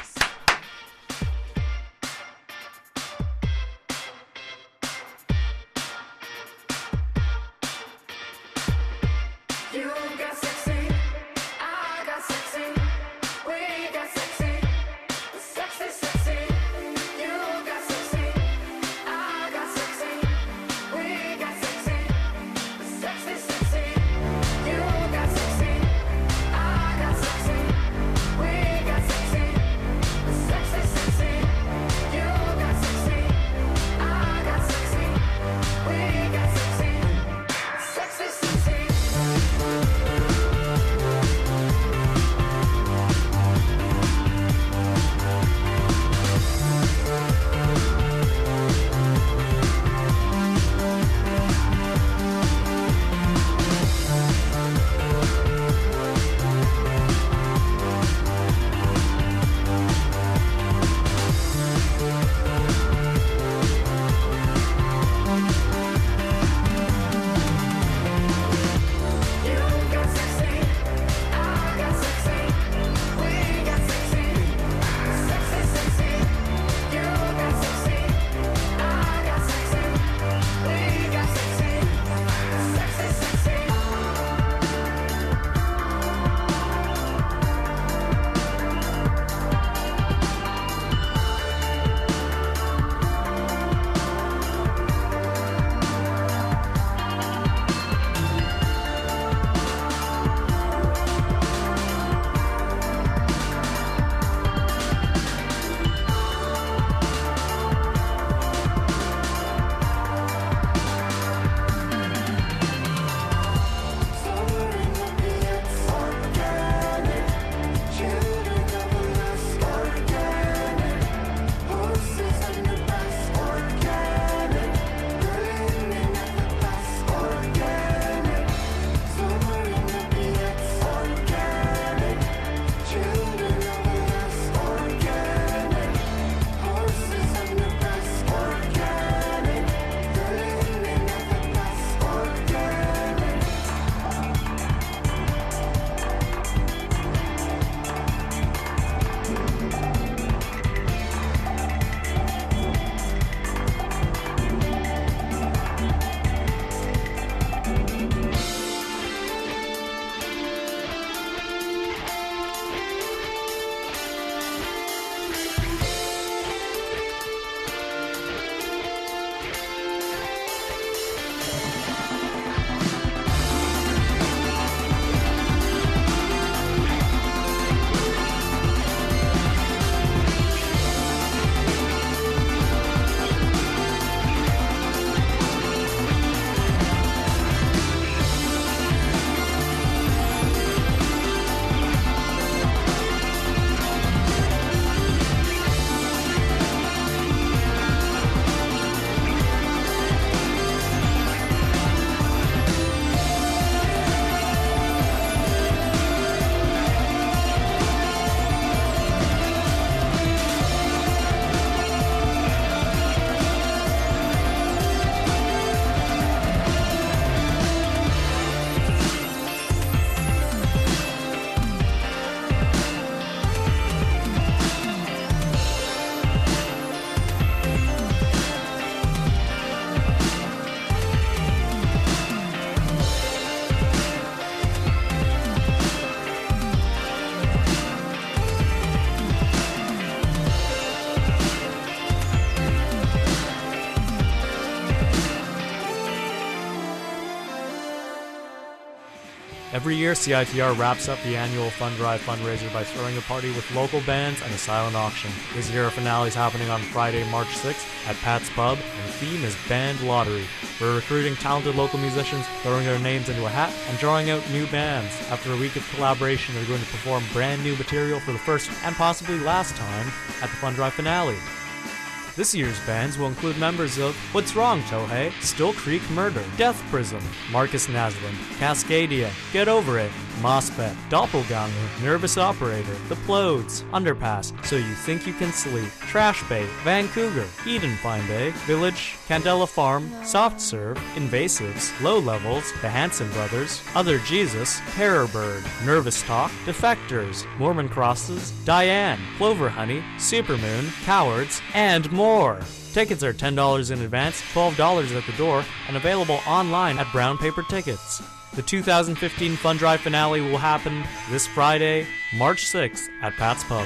Every year, C I T R wraps up the annual Fund Drive fundraiser by throwing a party with local bands and a silent auction. This year, our finale is happening on Friday, March sixth at Pat's Pub, and the theme is Band Lottery. We're recruiting talented local musicians, throwing their names into a hat, and drawing out new bands. After a week of collaboration, they're going to perform brand new material for the first and possibly last time at the Fund Drive finale. This year's bands will include members of What's Wrong, Tohei, Still Creek Murder, Death Prism, Marcus Naslin, Cascadia, Get Over It, Mospet, Doppelganger, Nervous Operator, The Plodes, Underpass, So You Think You Can Sleep, Trash Bait, Vancouver, Eden Finde, Village, Candela Farm, Soft Serve, Invasives, Low Levels, The Hanson Brothers, Other Jesus, Terror Bird, Nervous Talk, Defectors, Mormon Crosses, Diane, Clover Honey, Supermoon, Cowards, and more. Tickets are ten dollars in advance, twelve dollars at the door, and available online at Brown Paper Tickets. The two thousand fifteen Fund Drive finale will happen this Friday, March sixth at Pat's Pub.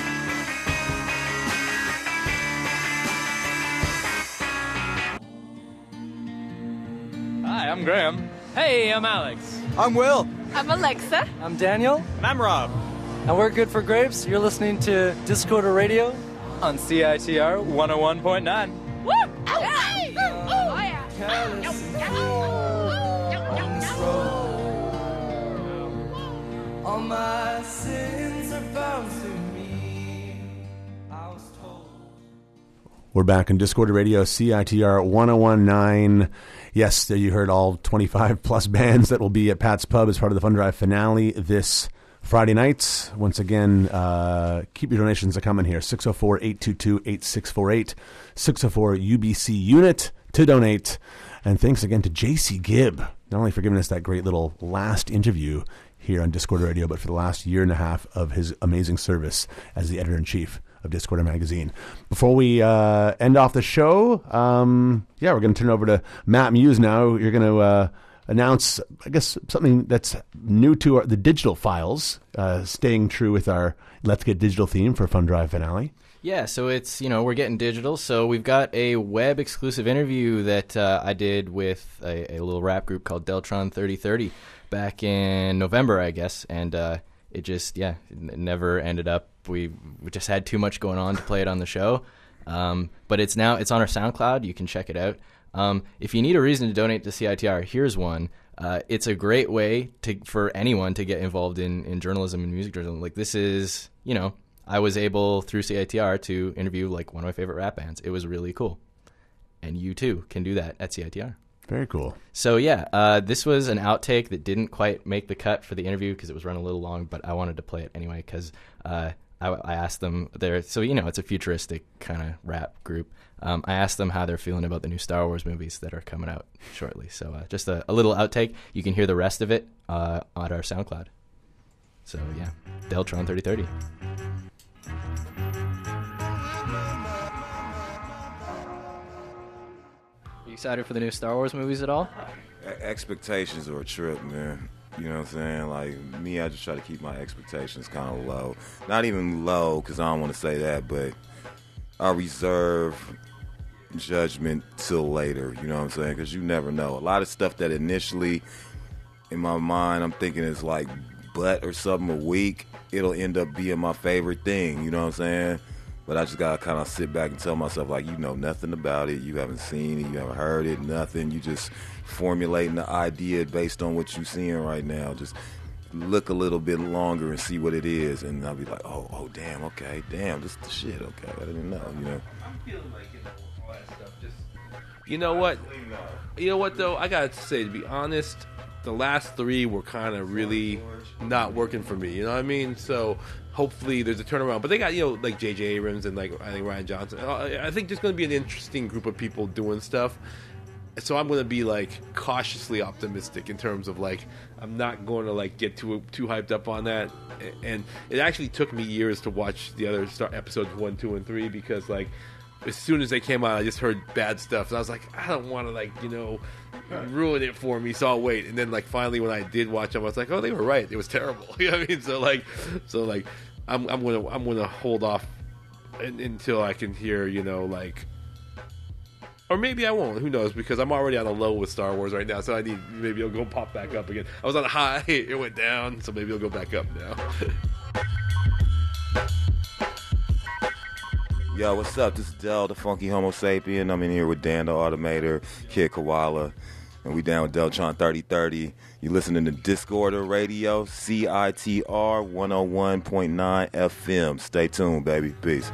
Hi, I'm Graham. Hey, I'm Alex. I'm Will. I'm Alexa. I'm Daniel. And I'm Rob. And we're Good for Grapes. You're listening to Discorder Radio on C I T R one oh one point nine. Woo! Oh, yeah. Oh, yeah. All my sins are bound to me. I was told. We're back in Discord Radio, C I T R one oh one point nine. Yes, there you heard all twenty-five plus bands that will be at Pat's Pub as part of the Fund Drive finale this Friday nights. Once again, uh, keep your donations coming here. six oh four, eight two two, eight six four eight. six oh four U B C unit to donate. And thanks again to J C Gibb, not only for giving us that great little last interview here on Discord Radio, but for the last year and a half of his amazing service as the editor-in-chief of Discorder Magazine. Before we uh, end off the show, um, yeah, we're going to turn over to Matt Muse now. You're going to uh, announce, I guess, something that's new to our, the digital files, uh, staying true with our Let's Get Digital theme for Fund Drive finale. Yeah, so it's, you know, we're getting digital. So we've got a web exclusive interview that uh, I did with a, a little rap group called Deltron thirty thirty back in November, I guess. And uh, it just, yeah, it never ended up. We, we just had too much going on to play it on the show. Um, but it's now, it's on our SoundCloud. You can check it out. Um, if you need a reason to donate to C I T R, here's one. Uh, it's a great way to for anyone to get involved in, in journalism and music journalism. Like, this is, you know, I was able, through C I T R, to interview, like, one of my favorite rap bands. It was really cool. And you, too, can do that at C I T R. Very cool. So, yeah, uh, this was an outtake that didn't quite make the cut for the interview because it was running a little long, but I wanted to play it anyway because uh, I, I asked them, there. so, you know, it's a futuristic kind of rap group. Um, I asked them how they're feeling about the new Star Wars movies that are coming out shortly. So uh, just a, a little outtake. You can hear the rest of it uh, on our SoundCloud. So, yeah, Deltron thirty thirty. You excited for the new Star Wars movies at all? Expectations are a trip, man. You know what I'm saying? Like, me, I just try to keep my expectations kind of low. Not even low, because I don't want to say that, but I reserve judgment till later, you know what I'm saying? Because you never know. A lot of stuff that initially, in my mind, I'm thinking is like butt or something a week, it'll end up being my favorite thing, you know what I'm saying? But I just got to kind of sit back and tell myself, like, you know nothing about it. You haven't seen it. You haven't heard it. Nothing. You just formulating the idea based on what you're seeing right now. Just look a little bit longer and see what it is. And I'll be like, oh, oh, damn, okay. Damn, this is the shit, okay. I didn't know, you know. I'm feeling like, you know, all that stuff just... You know what? You know what, though? I got to say, to be honest, the last three were kind of really not working for me. You know what I mean? So... hopefully there's a turnaround. But they got, you know, like J J Abrams and, like, I think Rian Johnson. I think there's going to be an interesting group of people doing stuff. So I'm going to be, like, cautiously optimistic in terms of, like, I'm not going to, like, get too too hyped up on that. And it actually took me years to watch the other start episodes one, two, and three because, like, as soon as they came out, I just heard bad stuff. So I was like, I don't want to, like, you know, ruin it for me, so I'll wait. And then, like, finally when I did watch them, I was like, oh, they were right. It was terrible. You know what I mean? So, like, so, like, I'm, I'm gonna I'm gonna hold off in, until I can hear, you know, like, Or maybe I won't. Who knows? Because I'm already on a low with Star Wars right now, so I need maybe it'll go pop back up again. I was on a high, it went down, so maybe it'll go back up now. Yo, what's up? This is Del, the Funky Homo Sapien. I'm in here with Dan, the Automator, Kid Koala, and we down with Deltron thirty thirty. You listening to Discorder Radio, C I T R one oh one point nine F M. Stay tuned, baby. Peace.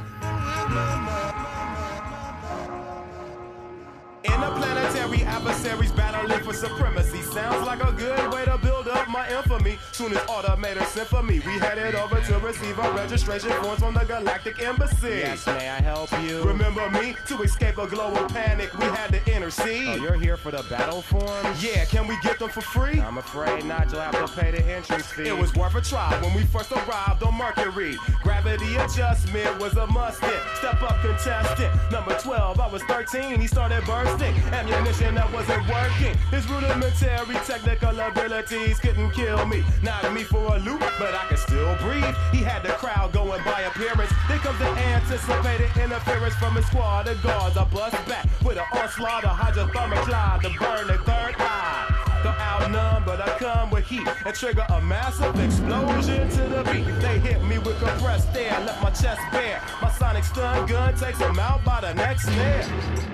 Interplanetary adversaries battling for supremacy. Sounds like a good way to build up my infamy. Soon as Automator sent for me, we headed over to receive our registration forms from the Galactic Embassy. Yes, may I help you? Remember me? To escape a global panic, we had to intercede. Oh, you're here for the battle forms? Yeah, can we get them for free? I'm afraid not. You'll have to pay the entrance fee. It was worth a try when we first arrived on Mercury. Gravity adjustment was a must-hit. Step up contestant. Number twelve, I was thirteen. He started bursting. Ammunition that wasn't working. His rudimentary technical abilities couldn't kill me. Knocked me for a loop, but I could still breathe. He had the crowd going by appearance. Then comes the anticipated interference from his squad of guards. I bust back with an onslaught of hydrothermocline to burn the third eye. They're outnumbered, but I come with heat and trigger a massive explosion to the beat. They hit me with compressed air, left my chest bare. My sonic stun gun takes them out by the next snare.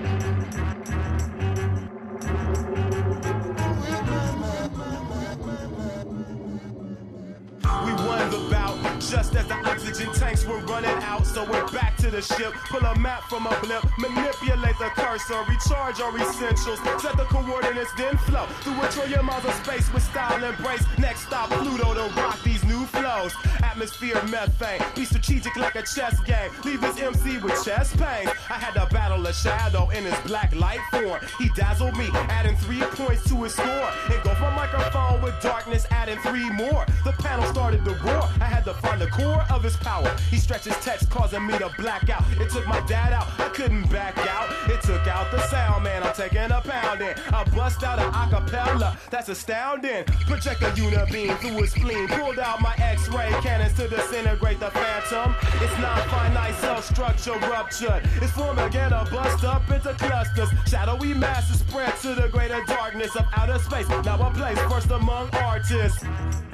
We won the bout just as the oxygen tanks were running out. So we're back to the ship, pull a map from a blip, manipulate the cursor, recharge our essentials, set the coordinates, then flow through a trillion miles of space with style and grace. Next stop Pluto to rock these new flows. Atmosphere methane, be strategic like a chess game. Leave his M C with chest pain. I had to battle a shadow in his black light form. He dazzled me, adding three points to his score. Engulfed my microphone with darkness, adding three more. The panel started to roar. I had to find the core of his power. He stretched his text, causing me to black out. It took my dad out, I couldn't back out. It took out the sound, man, I'm taking a pounding. I bust out an acapella, that's astounding. Project a unibeam through his spleen. Pulled out my X-ray cannons to disintegrate the phantom. It's non-finite cell structure ruptured. It's forming again, a bust up into clusters. Shadowy masses spread to the greater darkness of outer space. Now a place first among artists.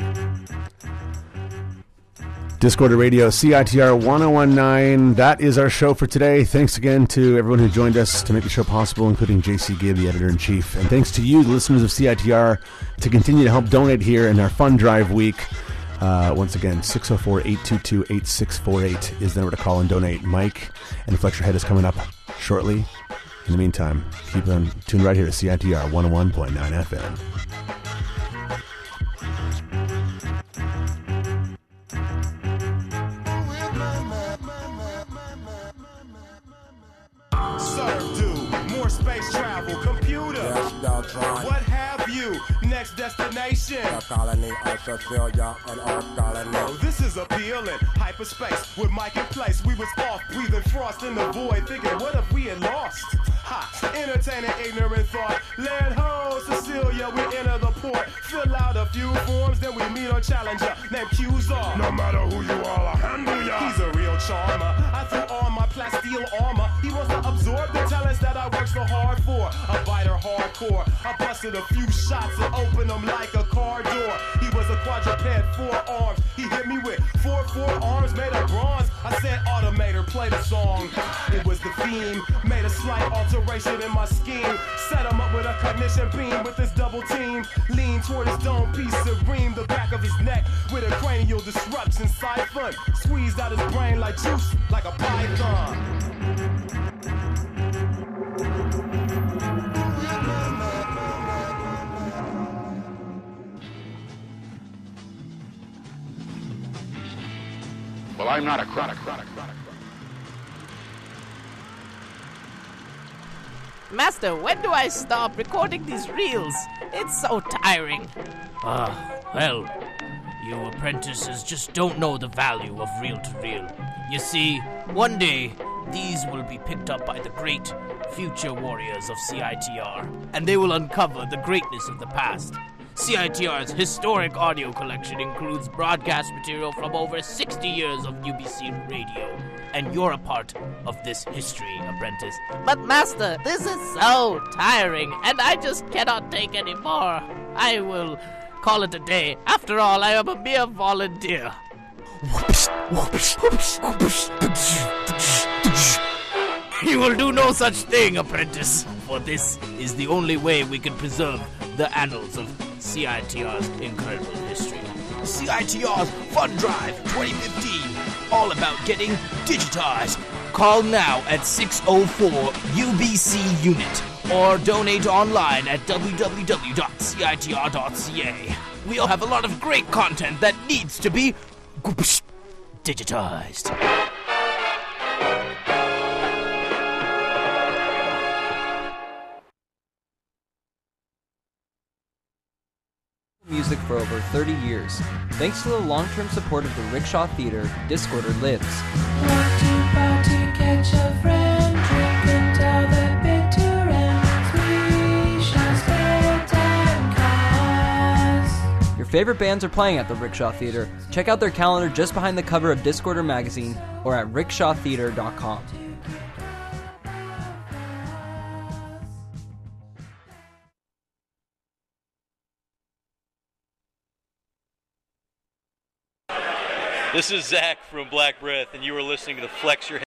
Discorder Radio, C I T R one oh one point nine. That is our show for today. Thanks again to everyone who joined us to make the show possible, including J C Gibb, the editor-in-chief. And thanks to you, the listeners of C I T R, to continue to help donate here in our Fund Drive week. Uh, once again, six oh four, eight two two, eight six four eight is the number to call and donate. Mike and Fletcher Head is coming up shortly. In the meantime, keep on tuned right here to C I T R one oh one point nine F M. Serve do more space travel, computer. Yes, Deltron. What have you? Next destination. The colony of Cecilia and our colony. Oh, this is appealing. Hyperspace with Mike in place. We was off, breathing frost in the void, thinking, what if we had lost? Ha! Entertaining ignorant thought. Land ho, Cecilia, we enter the port. Fill out a few forms, then we meet our challenger named Qzar. No matter who you are, I'll handle ya. He's a real charmer. I threw on my plasteel armor. He wants to absorb the talents that I worked so hard for. A biter hardcore. I busted a few shots and opened them like a car door. He was a quadruped, four arms. He hit me with four four arms made of bronze. I said, Automator, play the song. It was the theme. Made a slight alteration in my scheme. Set him up with a cognition beam with this double team. Lean toward his dome piece, serene the back of his neck with a cranial disruption siphon. Squeezed out his brain like juice, like a python. Well, I'm not a chronic, chronic, chronic. Master, when do I stop recording these reels? It's so tiring. Ah, well, you apprentices just don't know the value of reel-to-reel. You see, one day, these will be picked up by the great future warriors of C I T R, and they will uncover the greatness of the past. C I T R's historic audio collection includes broadcast material from over sixty years of U B C radio and you're a part of this history, apprentice. But Master, this is so tiring, and I just cannot take any more. I will call it a day. After all, I am a mere volunteer. You will do no such thing, apprentice, for this is the only way we can preserve the annals of C I T R's incredible history. C I T R's Fun Drive twenty fifteen, all about getting digitized. Call now at six oh four U B C unit or donate online at w w w dot c i t r dot c a. We'll have a lot of great content that needs to be digitized. Music for over thirty years. Thanks to the long-term support of the Rickshaw Theater, Discorder lives. Want to party, catch a friend, drink until the bitter ends. We shall spend time cause. Your favorite bands are playing at the Rickshaw Theater. Check out their calendar just behind the cover of Discorder magazine or at rickshaw theater dot com. This is Zach from Black Breath, and you are listening to the Flex Your